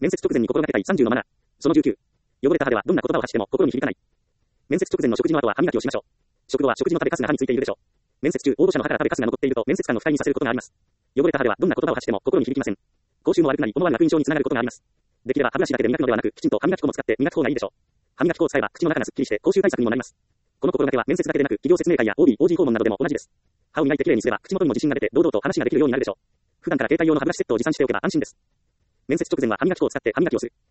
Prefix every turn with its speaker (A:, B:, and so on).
A: 面接直前に心がけたい30のマナー。その19。汚れた歯ではどんな言葉を発しても心に響かない。面接直前の食事の後は歯磨きをしましょう。食後は食事の食べかすが歯についているでしょう。面接中、応募者の歯から食べかすが残っていると面接官の不快にさせることがあります。汚れた歯ではどんな言葉を発しても心に響きません。口臭も悪くなり思わぬ悪印象につながることがあります。できれば歯ブラシだけで磨くのではなく、きちんと歯磨き粉も使って磨く方がいいでしょう。歯磨き粉を使えば口の中がすっきりして口臭対策にもなります。この心がけは面接だけでなく企業説明会や OB、OG 訪問などでも同じです。歯を磨いてきれいにすれば口元にも自信が出て堂々と話ができるようになるでしょう。普段から携帯用の歯ブラシセットを持参しておけば安心です。面接直前は歯磨き粉を使って歯磨きをする。